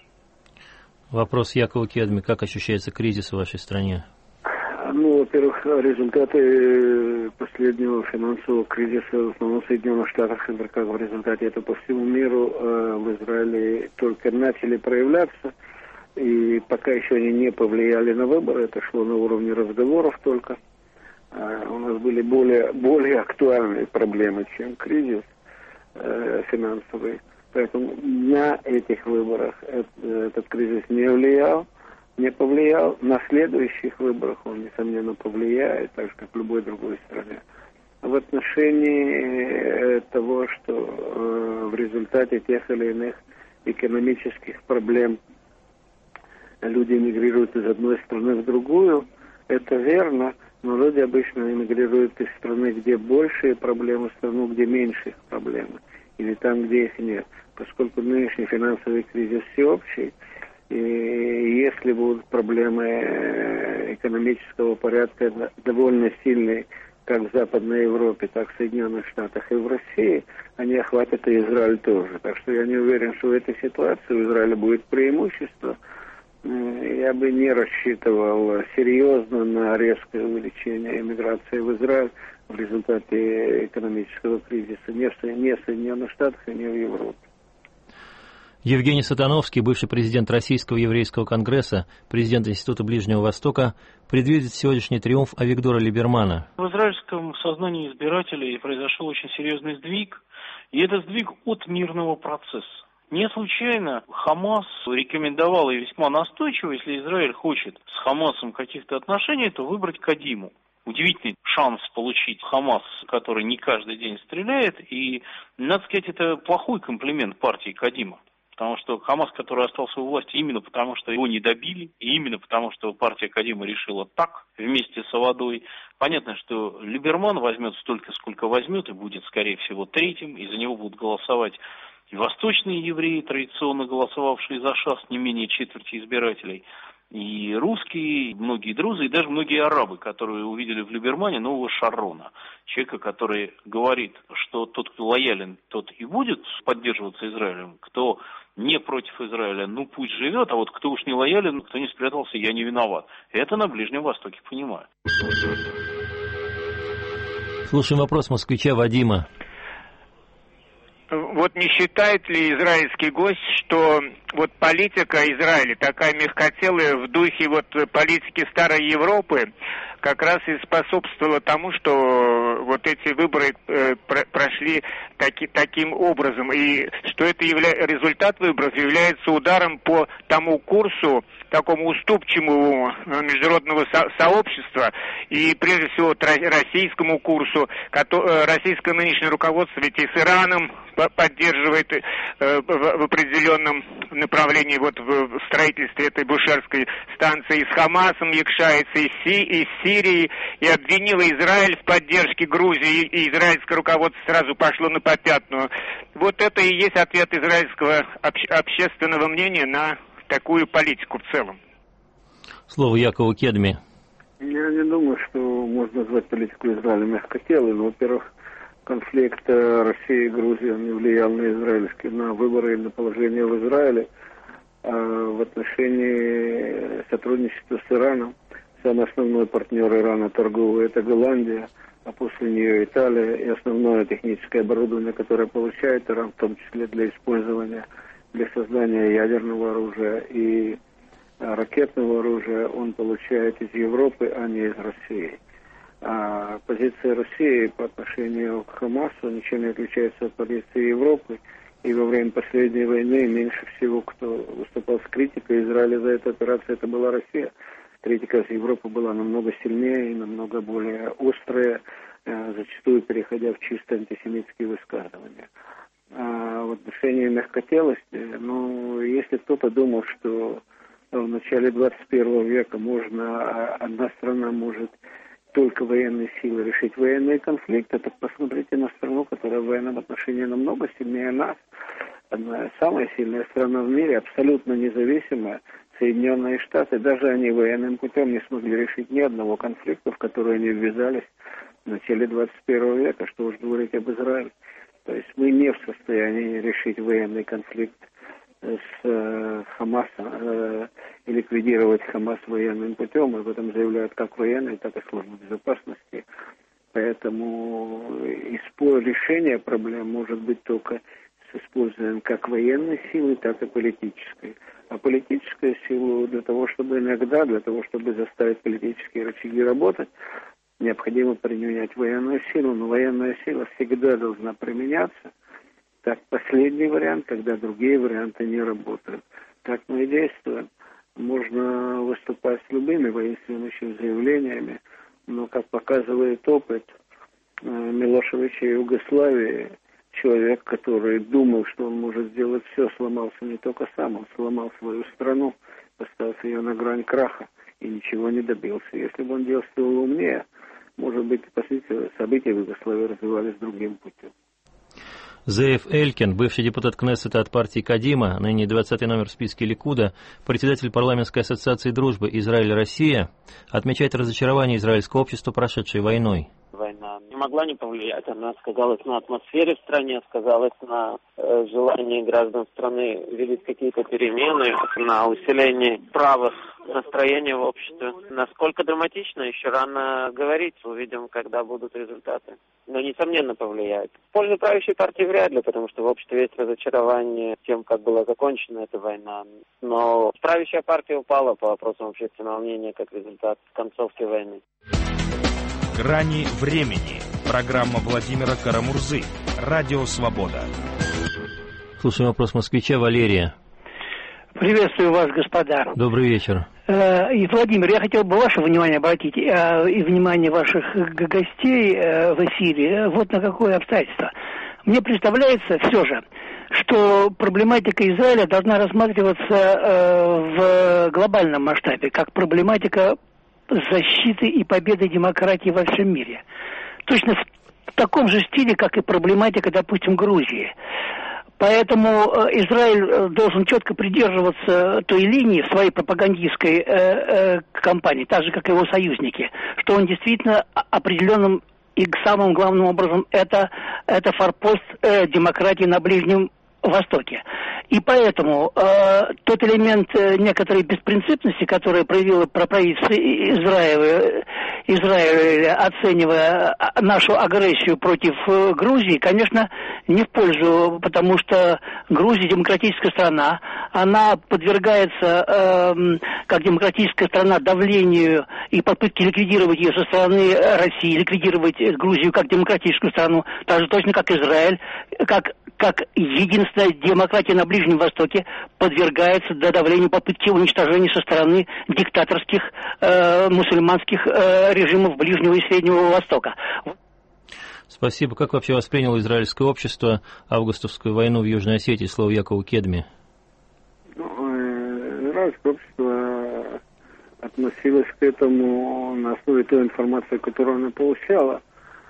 Вопрос Якова Кедми. Как ощущается кризис в вашей стране? Ну, во-первых, результаты последнего финансового кризиса в основном в Соединенных Штатах, как в результате это по всему миру, в Израиле только начали проявляться, и пока еще они не повлияли на выборы, это шло на уровне разговоров только. У нас были более, более актуальные проблемы, чем кризис финансовый, поэтому на этих выборах этот кризис не влиял. не повлиял. На следующих выборах он, несомненно, повлияет, так же, как в любой другой стране. В отношении того, что э, в результате тех или иных экономических проблем люди эмигрируют из одной страны в другую, это верно, но люди обычно эмигрируют из страны, где большие проблемы, в страну, где меньшие проблемы, или там, где их нет. Поскольку нынешний финансовый кризис всеобщий, и если будут проблемы экономического порядка довольно сильные, как в Западной Европе, так в Соединенных Штатах и в России, они охватят и Израиль тоже. Так что я не уверен, что в этой ситуации у Израиля будет преимущество. Я бы не рассчитывал серьезно на резкое увеличение эмиграции в Израиль в результате экономического кризиса не в Соединенных Штатах и не в Европе. Евгений Сатановский, бывший президент Российского еврейского конгресса, президент Института Ближнего Востока, предвидит сегодняшний триумф Авигдора Либермана. В израильском сознании избирателей произошел очень серьезный сдвиг, и это сдвиг от мирного процесса. Не случайно Хамас рекомендовал и весьма настойчиво, если Израиль хочет с Хамасом каких-то отношений, то выбрать Кадиму. Удивительный шанс получить Хамас, который не каждый день стреляет, и, надо сказать, это плохой комплимент партии Кадима. Потому что Хамас, который остался у власти именно потому, что его не добили, и именно потому, что партия Кадима решила так, вместе с Аводой. Понятно, что Либерман возьмет столько, сколько возьмет, и будет, скорее всего, третьим, и за него будут голосовать и восточные евреи, традиционно голосовавшие за ШАС, не менее четверти избирателей, и русские, многие друзы, и даже многие арабы, которые увидели в Либермане нового Шарона. Человека, который говорит, что тот, кто лоялен, тот и будет поддерживаться Израилем, кто не против Израиля, ну пусть живет, а вот кто уж не лоялен, кто не спрятался, я не виноват. Это на Ближнем Востоке понимаю. Слушаем вопрос москвича Вадима. Вот не считает ли израильский гость, что вот политика Израиля такая мягкотелая в духе вот политики старой Европы как раз и способствовала тому, что вот эти выборы э, про- прошли таки, таким образом, и что это явля- результат выборов является ударом по тому курсу, такому уступчивому международного со- сообщества, и прежде всего российскому курсу, который, российское нынешнее руководство ведь и с Ираном поддерживает э, в, в определенном направлении вот в, в строительстве этой бушерской станции, с Хамасом якшается, и, Си, и с Сирией, и обвинила Израиль в поддержке Грузии, и, и израильское руководство сразу пошло на попятную. Вот это и есть ответ израильского обще- общественного мнения на такую политику в целом. Слово Якову Кедми. Я не думаю, что можно назвать политику Израиля мягкотелой, но, во-первых, конфликт России и Грузии он не влиял на израильские, на выборы и на положение в Израиле. А в отношении сотрудничества с Ираном, самый основной партнер Ирана торговый — это Голландия, а после нее Италия, и основное техническое оборудование, которое получает Иран, в том числе для использования, для создания ядерного оружия и ракетного оружия, он получает из Европы, а не из России. А позиция России по отношению к Хамасу ничем не отличается от позиции Европы. И во время последней войны меньше всего, кто выступал с критикой Израиля за эту операцию, это была Россия. Критика с Европы была намного сильнее и намного более острая, зачастую переходя в чисто антисемитские высказывания. А в отношении мягкотелости, ну, если кто-то думал, что в начале двадцать первого века можно, одна страна может только военные силы решить военные конфликты, так посмотрите на страну, которая в военном отношении намного сильнее нас. Одна самая сильная страна в мире, абсолютно независимая, Соединенные Штаты. Даже они военным путем не смогли решить ни одного конфликта, в который они ввязались в начале двадцать первого века, что уж говорить об Израиле. То есть мы не в состоянии решить военный конфликт с э, Хамасом э, и ликвидировать Хамас военным путем. Об этом заявляют как военные, так и службы безопасности. Поэтому решение проблем может быть только с использованием как военной силы, так и политической. А политическую силу для того, чтобы иногда, для того, чтобы заставить политические рычаги работать, необходимо применять военную силу. Но военная сила всегда должна применяться. Так, последний вариант, когда другие варианты не работают. Так мы и действуем. Можно выступать с любыми воинственными заявлениями, но, как показывает опыт Милошевича и Югославии, человек, который думал, что он может сделать все, сломался не только сам, он сломал свою страну, поставив ее на грань краха и ничего не добился. Если бы он действовал умнее, может быть, события в Югославии развивались другим путем. Зеев Элькин, бывший депутат Кнессета от партии Кадима, ныне двадцатый номер в списке Ликуда, председатель парламентской ассоциации дружбы Израиль-Россия, отмечает разочарование израильского общества, прошедшей войной. Война не могла не повлиять. Она сказалась на атмосфере в стране, сказалась на э, желании граждан страны видеть какие-то перемены, на усилении правых настроений в обществе. Насколько драматично, еще рано говорить. Увидим, когда будут результаты. Но, несомненно, повлияет. В пользу правящей партии вряд ли, потому что в обществе есть разочарование тем, как была закончена эта война. Но правящая партия упала по вопросам общественного мнения как результат концовки войны. «Грани времени». Программа Владимира Карамурзы. Радио «Свобода». Слушаем вопрос москвича Валерия. Приветствую вас, господа. Добрый вечер. И, Владимир, я хотел бы ваше внимание обратить, и внимание ваших гостей в эфире, вот на какое обстоятельство. Мне представляется все же, что проблематика Израиля должна рассматриваться в глобальном масштабе, как проблематика защиты и победы демократии во всем мире. Точно в таком же стиле, как и проблематика, допустим, Грузии. Поэтому Израиль должен четко придерживаться той линии в своей пропагандистской э, э, кампании, так же, как и его союзники, что он действительно определенным и самым главным образом это, это форпост э, демократии на Ближнем Востоке. И поэтому э, тот элемент э, некоторой беспринципности, который проявило правительство Израиля, Израиля, оценивая нашу агрессию против э, Грузии, конечно, не в пользу, потому что Грузия демократическая страна, она подвергается э, как демократическая страна давлению и попытке ликвидировать ее со стороны России, ликвидировать Грузию как демократическую страну, так же точно как Израиль, как как единственная демократия на Ближнем Востоке подвергается давлению попытки уничтожения со стороны диктаторских э, мусульманских э, режимов Ближнего и Среднего Востока. Спасибо. Как вообще восприняло израильское общество августовскую войну в Южной Осетии? Слово Якову Кедми. Ну, израильское общество относилось к этому на основе той информации, которую оно получало.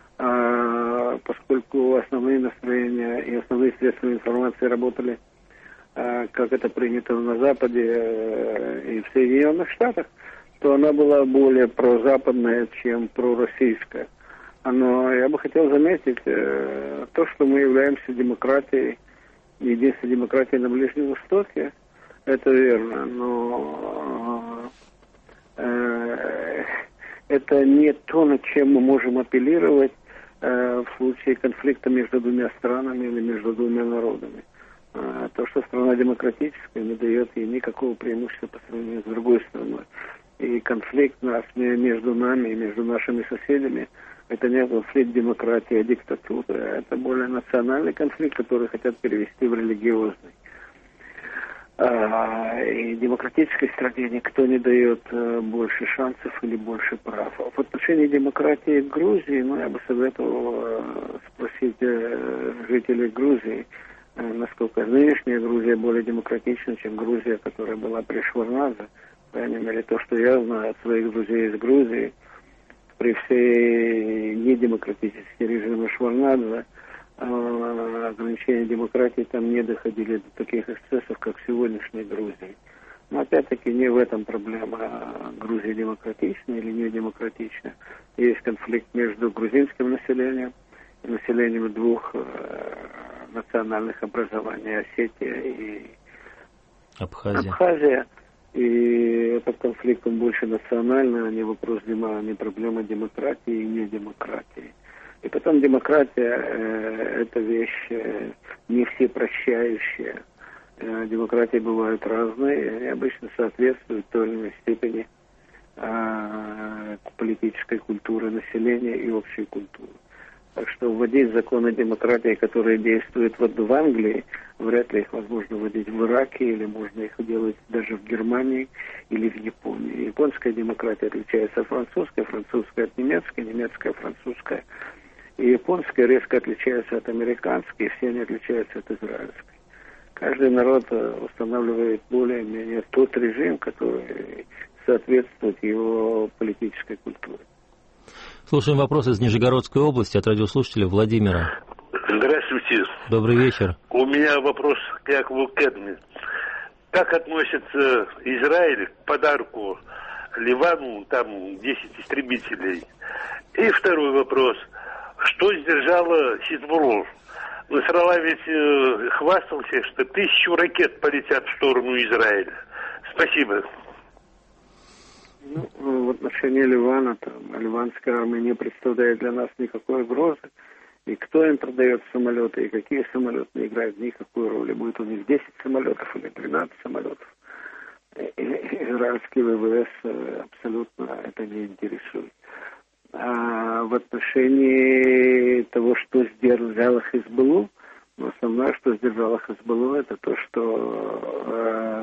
А, поскольку основные настроения и основные средства информации работали, а, как это принято на Западе а, и в Соединенных Штатах, то она была более прозападная, чем пророссийская. Но я бы хотел заметить э, то, что мы являемся демократией, единственной демократией на Ближнем Востоке, это верно, но э, это не то, над чем мы можем апеллировать э, в случае конфликта между двумя странами или между двумя народами. Э, то, что страна демократическая, не дает ей никакого преимущества по сравнению с другой страной. И конфликт нас, между нами и между нашими соседями, это не конфликт демократии, а диктатуры. Это более национальный конфликт, который хотят перевести в религиозный. А, и демократической стране никто не дает а, больше шансов или больше прав. А в отношении демократии в Грузии, ну, я бы советовал а, спросить а, жителей Грузии, а, насколько нынешняя Грузия более демократична, чем Грузия, которая была при Шварнадзе. По крайней мере, то, что я знаю от своих друзей из Грузии, при всей недемократической режиме Шварнадзе, ограничения демократии там не доходили до таких эксцессов, как в сегодняшней Грузии. Но опять-таки не в этом проблема, Грузия демократична или не демократична. Есть конфликт между грузинским населением и населением двух э, национальных образований, Осетия и Абхазия. Абхазия. И этот конфликт, он больше национальный, а не вопрос, а не проблема демократии и не демократии. И потом демократия э, – это вещь э, не всепрощающая. Э, демократии бывают разные, и они обычно соответствуют в той или иной степени э, политической культуре населения и общей культуре. Так что вводить законы демократии, которые действуют вот в Англии, вряд ли их возможно вводить в Ираке, или можно их делать даже в Германии или в Японии. Японская демократия отличается от французской, французская от немецкой, немецкая, французская. И японская резко отличается от американской, и все они отличаются от израильской. Каждый народ устанавливает более-менее тот режим, который соответствует его политической культуре. Слушаем вопрос из Нижегородской области от радиослушателя Владимира. Здравствуйте. Добрый вечер. У меня вопрос к Якову Кедме. Как относится Израиль к подарку Ливану, там десять истребителей? И второй вопрос. Что сдержало Хизбуллу? Насралла ведь э, хвастался, что тысячу ракет полетят в сторону Израиля. Спасибо. Ну, в отношении Ливана, там, ливанская армия не представляет для нас никакой угрозы. И кто им продает самолеты, и какие самолеты не играют никакой роли. Будет у них десять самолетов или тринадцать самолетов. Израильский ВВС абсолютно это не интересует. А в отношении того, что сдержало Хизбуллу, основное, что сдержало Хизбуллу, это то, что э,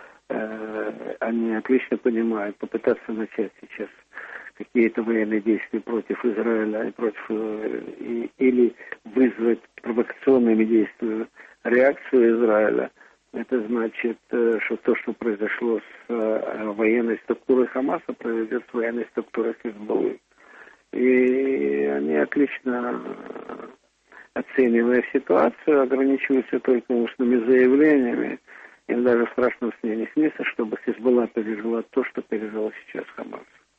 э, они отлично понимают, попытаться начать сейчас какие-то военные действия против Израиля и против, э, и, или вызвать провокационными действиями реакцию Израиля. Это значит, э, что то, что произошло с э, военной структурой Хамаса, произойдет с военной структурой Хизбуллы. И они отлично, оценивая ситуацию, ограничиваются только устными заявлениями. Им даже в страшном сне не снится, чтобы Хизбулла пережила то, что пережила сейчас Хамас.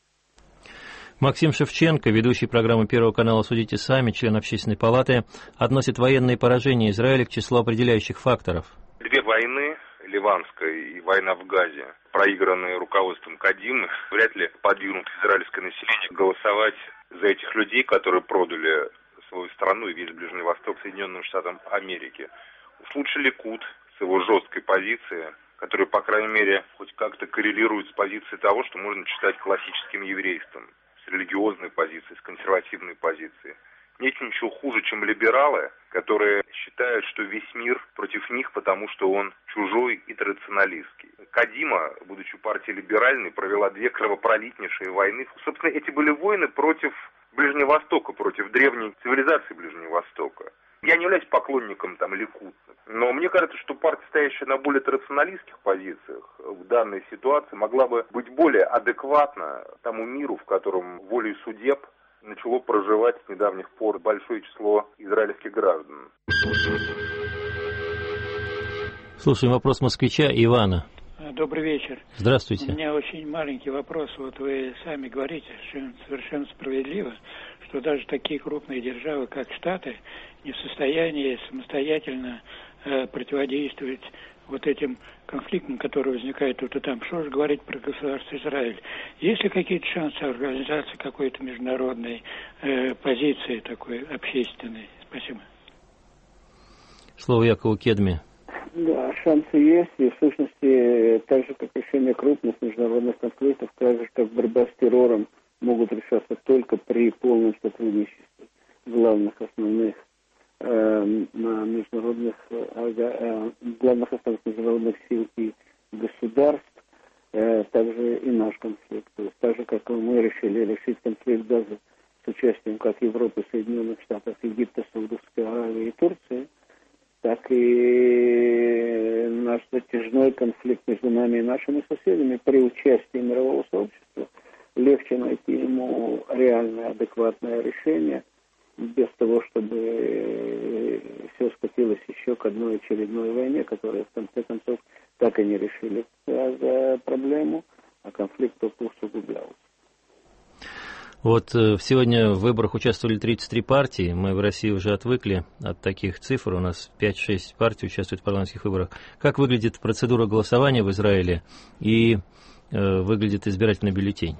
Максим Шевченко, ведущий программы Первого канала «Судите сами», член Общественной палаты, относит военные поражения Израиля к числу определяющих факторов. Две войны, ливанская и война в Газе, проигранные руководством Кадимы, вряд ли подвигнут израильское население голосовать за этих людей, которые продали свою страну и весь Ближний Восток Соединенным Штатам Америки. Уж лучше Ликуд с его жесткой позицией, которая, по крайней мере, хоть как-то коррелирует с позицией того, что можно читать классическим еврейством, с религиозной позицией, с консервативной позицией. Нет ничего хуже, чем либералы, которые считают, что весь мир против них, потому что он чужой и традиционалистский. Кадима, будучи партией либеральной, провела две кровопролитнейшие войны. Собственно, эти были войны против Ближнего Востока, против древней цивилизации Ближнего Востока. Я не являюсь поклонником там Ликуд, но мне кажется, что партия, стоящая на более традиционалистских позициях, в данной ситуации могла бы быть более адекватна тому миру, в котором волей судеб начало проживать с недавних пор большое число израильских граждан. Слушаем вопрос москвича Ивана. Добрый вечер. Здравствуйте. У меня очень маленький вопрос. Вот вы сами говорите, что совершенно справедливо, что даже такие крупные державы, как Штаты, не в состоянии самостоятельно э, противодействовать вот этим конфликтам, которые возникают тут и там. Что же говорить про государство Израиль? Есть ли какие-то шансы организации какой-то международной э, позиции такой общественной? Спасибо. Слово Якову Кедми. Да, шансы есть, и в сущности, так же, как решение крупных международных конфликтов, так же, как борьба с террором, могут решаться только при полном сотрудничестве главных основных э, международных э, главных основных международных сил и государств, э, также и наш конфликт. То есть так же, как мы решили решить конфликт даже с участием как Европы, Соединенных Штатов, Египта, Саудовской Аравии и Турции, так и наш затяжной конфликт между нами и нашими соседями при участии мирового сообщества легче найти ему реальное, адекватное решение, без того, чтобы все скатилось еще к одной очередной войне, которая в конце концов так и не решили проблему, а конфликт только усугублялся. Вот сегодня в выборах участвовали тридцать три партии. Мы в России уже отвыкли от таких цифр. У нас пять-шесть партий участвуют в парламентских выборах. Как выглядит процедура голосования в Израиле и э, выглядит избирательный бюллетень?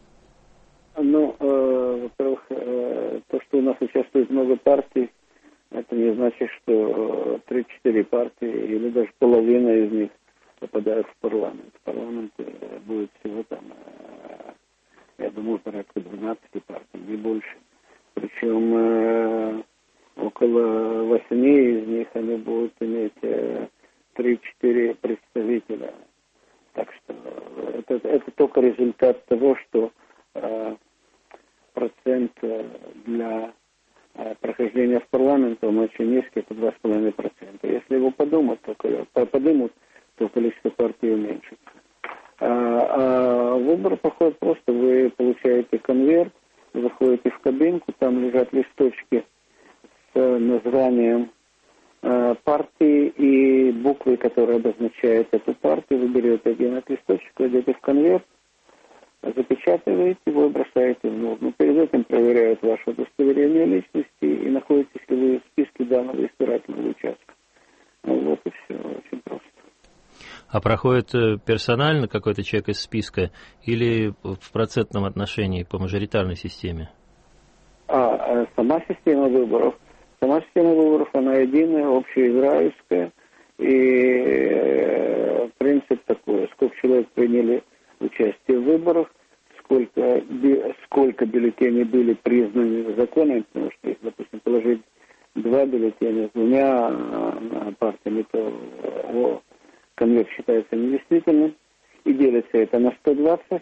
Ну, э, во-первых, э, то, что у нас участвует много партий, это не значит, что три-четыре партии или даже половина из них попадают в парламент. В парламент будет всего там... Э, я думаю, порядка двенадцати партий, не больше. Причем э, около восьми из них они будут иметь э, три-четыре представителя. Так что это, это только результат того, что э, процент для э, прохождения в парламент, он очень низкий, это два с половиной процента. Если его подумать, то, подымут, то количество партий уменьшится. А, а выборы проходят просто. Вы получаете конверт, заходите в кабинку, там лежат листочки с названием э, партии и буквы, которые обозначают эту партию. Вы берете один от листочек, кладете в конверт, запечатываете его и бросаете в урну. Перед этим проверяют ваше удостоверение личности и находитесь ли вы в списке данного избирательного участка. Ну, вот и все, очень просто. А проходит персонально какой-то человек из списка или в процентном отношении по мажоритарной системе? А, а сама система выборов, сама система выборов, она единая, общеизраильская, и э, принцип такой: сколько человек приняли участие в выборах, сколько, би, сколько бюллетеней были признаны законными, потому что если, допустим, положить два бюллетеня с двумя партиями, то о, конверт считается недействительным, и делится это на сто двадцать,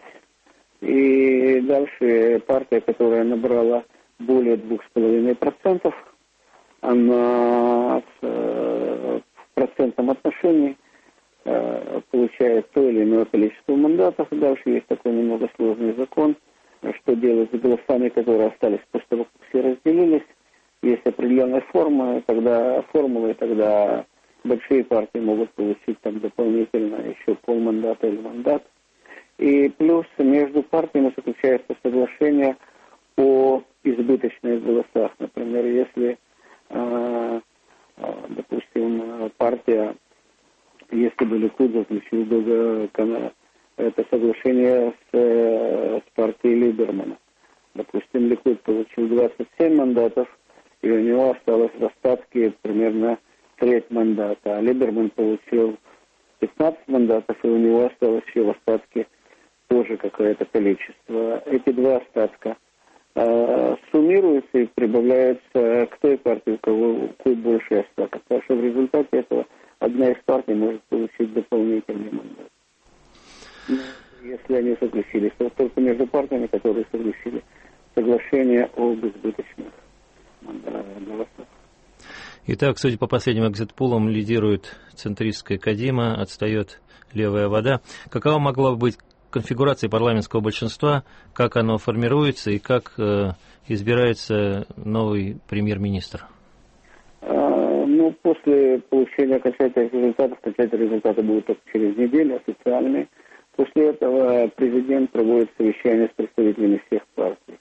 и дальше партия, которая набрала более двух с половиной процентов, она в процентном отношении э, получает то или иное количество мандатов. Дальше есть такой немного сложный закон, что делать с голосами, которые остались после того, как все разделились. Есть определенная форма, тогда формулы, тогда большие партии могут получить там дополнительно еще полмандата или мандат. И плюс между партиями заключается соглашение о избыточных голосах. Например, если, э, э, допустим, партия, если бы Ликуд заключил бы это соглашение с, с партией Либермана. Допустим, Ликуд получил двадцать семь мандатов, и у него осталось в остатке примерно треть мандата. А Либерман получил пятнадцать мандатов, и у него осталось еще в остатке тоже какое-то количество. Эти два остатка э, суммируются и прибавляются к той партии, у кого, у кого больше остаток. Так что в результате этого одна из партий может получить дополнительный мандат. Но если они согласились, то только между партиями, которые согласили соглашение об избыточных голосах. Итак, судя по последним экзит-пулам, лидирует центристская Кадима, отстает левая вода. Какова могла бы быть конфигурация парламентского большинства, как оно формируется и как э, избирается новый премьер-министр? А, ну, после получения окончательных результатов, окончательные результаты будут только через неделю, официальные. После этого президент проводит совещание с представителями всех партий.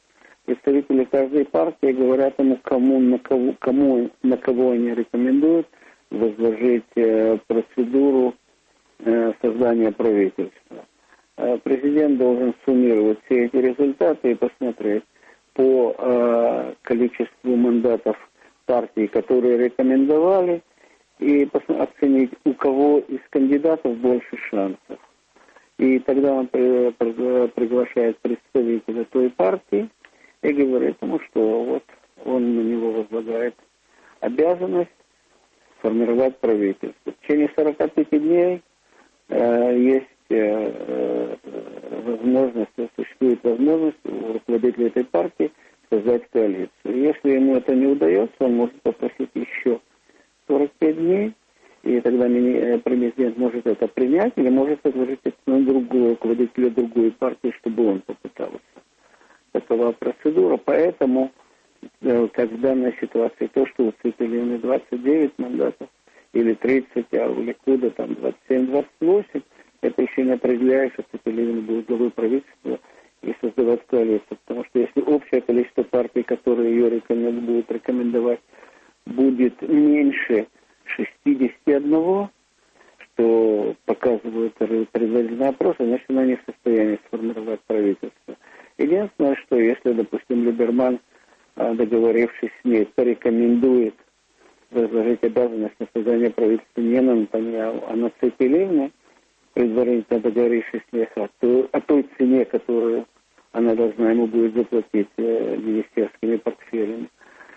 представители каждой партии говорят ему, кому, на кого, кому, на кого они рекомендуют возложить э, процедуру э, создания правительства. Э, президент должен суммировать все эти результаты и посмотреть по э, количеству мандатов партий, которые рекомендовали, и оценить, у кого из кандидатов больше шансов. И тогда он приглашает представителя той партии и говорит ему, что вот он на него возлагает обязанность сформировать правительство. В течение сорока пяти дней э, есть э, возможность, существует возможность у руководителя этой партии создать коалицию. Если ему это не удается, он может попросить еще сорок пять дней, и тогда президент может это принять или может предложить это на другого руководителя другой партии, чтобы он попытался. Такова процедура. Поэтому, как в данной ситуации, то, что у Цепелина двадцать девять мандатов или тридцать, а у Ликуда там двадцать семь двадцать восемь, это еще не определяет, что Цепелин будет главой правительства и создавать коалицию. Потому что если общее количество партий, которые ее рекомендуют, будут рекомендовать, будет меньше шестьдесят один, что показывают предварительные опросы, значит, она не в состоянии сформировать правительство. Единственное, что если, допустим, Либерман, договорившись с ней, порекомендует возложить обязанность на создание правительства не на Нетаньяху, а на Цепелина, предварительно договорившись с ней о той, о той цене, которую она должна ему будет заплатить э, министерскими портфелями,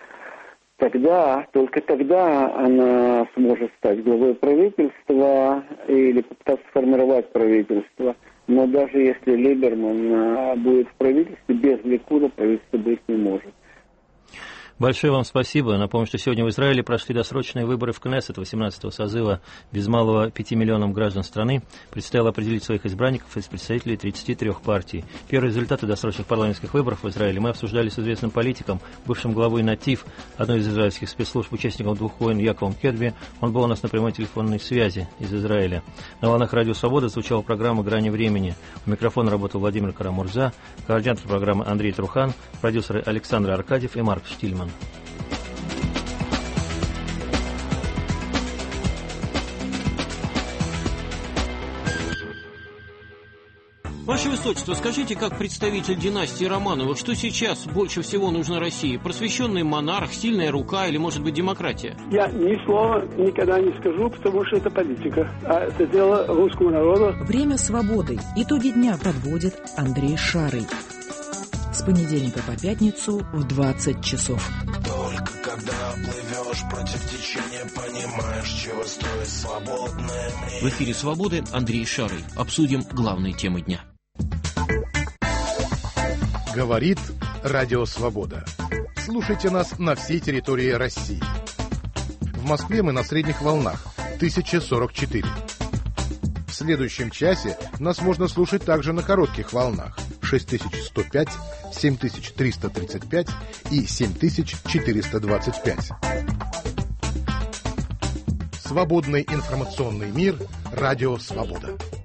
тогда, только тогда она сможет стать главой правительства или попытаться сформировать правительство. Но даже если Либерман будет в правительстве, без Ликуда правительство быть не может. Большое вам спасибо. Напомню, что сегодня в Израиле прошли досрочные выборы в Кнессет восемнадцатого созыва. Без малого пяти миллионам граждан страны предстояло определить своих избранников из представителей тридцати трёх партий. Первые результаты досрочных парламентских выборов в Израиле мы обсуждали с известным политиком, бывшим главой НАТИВ, одной из израильских спецслужб, участником двух войн Яковом Кедби. Он был у нас на прямой телефонной связи из Израиля. На волнах Радио Свобода звучала программа «Грани времени». У микрофона работал Владимир Карамурза, координатор программы Андрей Трухан, продюсеры Александр Аркадьев и Марк Штильман. Ваше Высочество, скажите, как представитель династии Романовых, что сейчас больше всего нужно России? Просвещенный монарх, сильная рука или, может быть, демократия? Я ни слова никогда не скажу, потому что это политика. А это дело русского народа. Время свободы. Итоги дня подводит Андрей Шарый. С понедельника по пятницу в двадцать часов. Только когда плывешь против течения, понимаешь, чего стоит свободное мнение. В эфире «Свободы» Андрей Шарый. Обсудим главные темы дня. Говорит Радио Свобода. Слушайте нас на всей территории России. В Москве мы на средних волнах тысяча сорок четыре. В следующем часе нас можно слушать также на коротких волнах шесть тысяч сто пять, семь тысяч триста тридцать пять и семь тысяч четыреста двадцать пять. Свободный информационный мир. Радио Свобода.